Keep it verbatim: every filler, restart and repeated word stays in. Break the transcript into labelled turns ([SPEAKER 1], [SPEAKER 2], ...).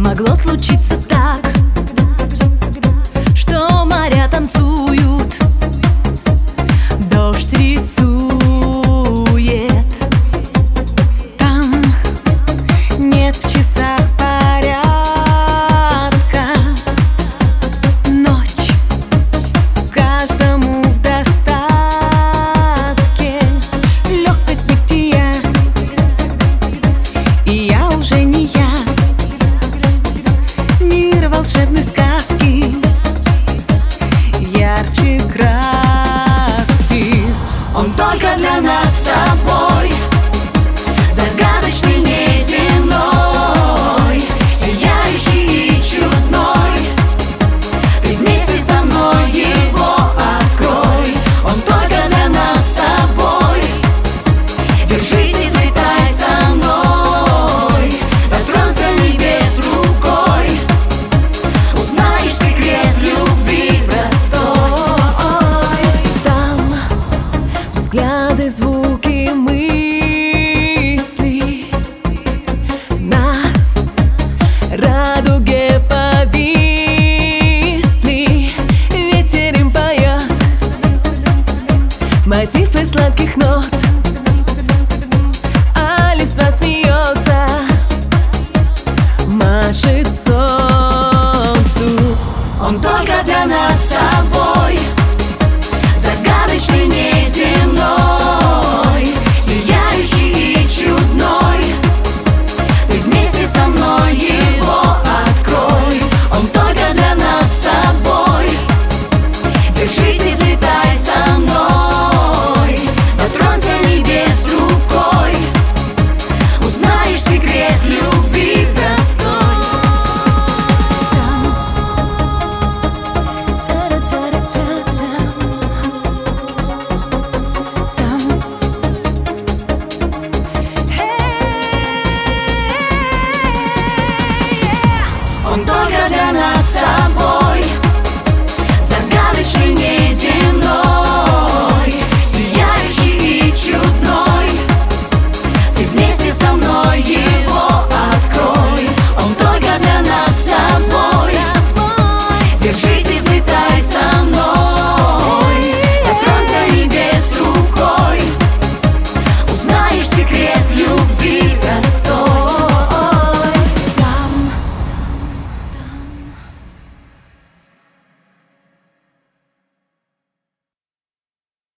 [SPEAKER 1] Могло случиться так, что моря танцуют, дождь рисует. Там нет в часах порядка, ночь каждому в достатке, легкость бытия, и я уже не я. Мир волшебной сказки, ярче краски. Он только для нас с тобой, загадочный, неземной, сияющий и чудной. Ты вместе со мной его открой. Он только для нас с тобой. Держись и взлетай со мной, дотронься небес рукой. Узнаешь секрет любви простой. Там взгляды, звуки, мысли на радуге повисли. Ветер им поет мотив из сладких нот, а листва смеется, машет солнцу. Он только для нас с тобой, загадочный, неземной, сияющий и чудной. Ты вместе со мной его открой. Он только для нас с тобой. Держись и взлетай со мной, дотронься небес рукой. Узнаешь секрет любви простой. Он только для нас с тобой, загадочный, неземной, сияющий и чудной. Ты вместе со мной его открой. Он только для нас с тобой. Держись и взлетай со мной, дотронься небес рукой. Узнаешь секрет любви простой.